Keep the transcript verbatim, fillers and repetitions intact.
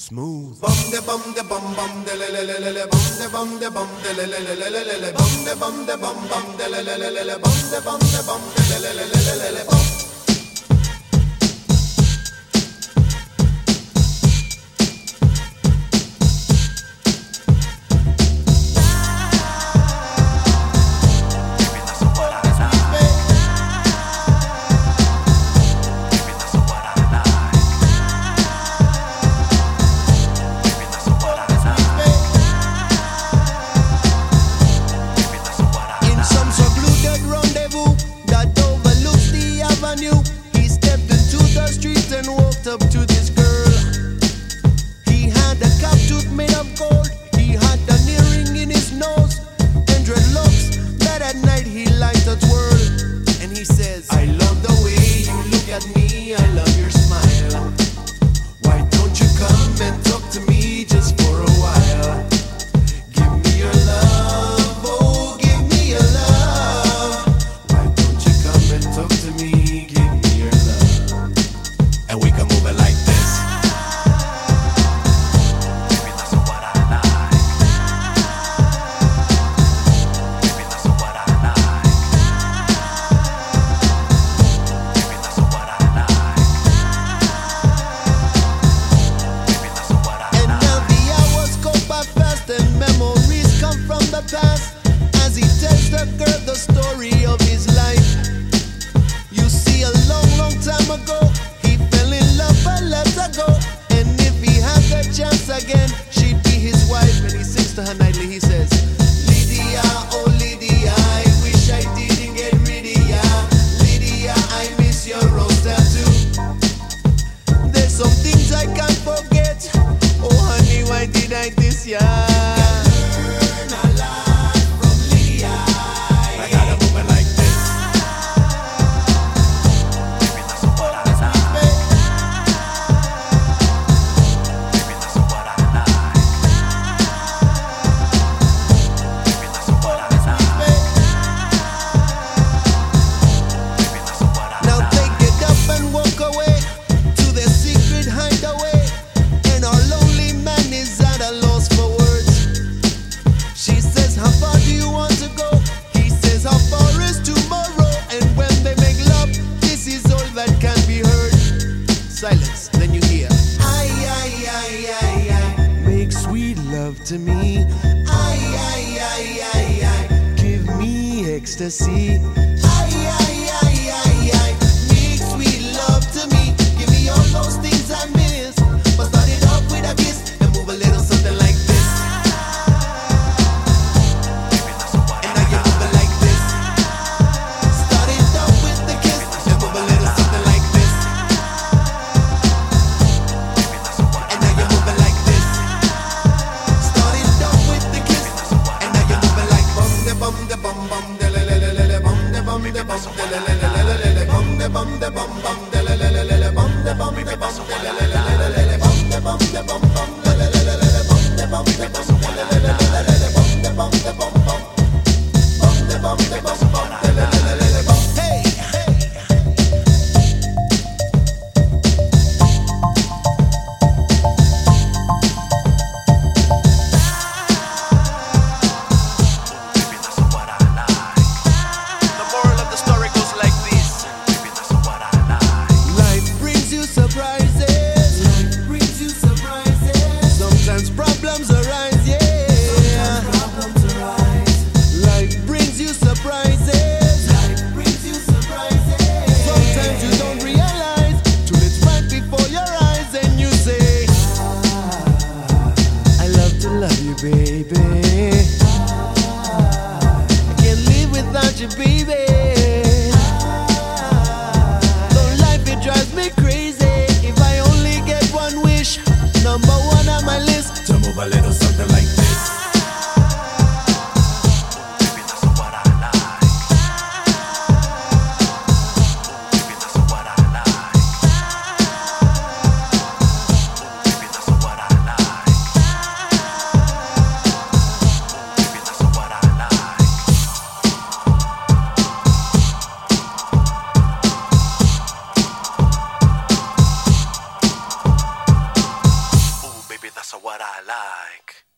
Smooth. Bum de bum de bum bum de le le le le le bum de bum de bum de le le le le le le le bum de bum de bum bum de le le le le le bum de bum de bum de le le le le le le bum. He stepped into the street and walked up to this girl. He had a cap tooth made of gold. He had an earring in his nose and dreadlocks that at night he liked to twirl. And he says, I love the way you look at me, I love your smile. Why don't you come and talk to me just for a while? Give me your love, oh give me your love. Why don't you come and talk to me? And we can move it like this. Baby, that's what I like. Baby, that's what I like. Baby, that's what I like. Baby, that's what I like. And now the hours go by fast and memories come from the past as he tells the girl the story of his life. You see, a long, long time ago, but let her go. And if he had the chance again, she'd be his wife. And he sings to her nightly, he says, Lydia, oh Lydia, I wish I didn't get rid of ya. Lydia, I miss your rose tattoo. There's some things I can't forget. Oh honey, why did I diss ya? Learn a lot from Lydia. I gotta move it like this. Silence, then you hear Ay, ay, ay, ay, ay. Make sweet love to me. Ay, ay, ay, ay, ay. Give me ecstasy. Ay, ay, ay, ay, ay. Make sweet love to me. Give me all those things I miss. But start it off with a kiss and move a little something like this. And now you move it like this. Start it off with the kiss and move a little something like this. Bum de bum bum de le le le le le bum de bum de bum de le le le le le le bum de bum de bum bum de le le le le le bum de bum de bum de le le le le le le bum de bum de bum bum de le le le le le bum de bum de bum de le le le le le le bum de bum de bum bum bum de bum de bum bum de le le le le bum. Hey surprise. I like.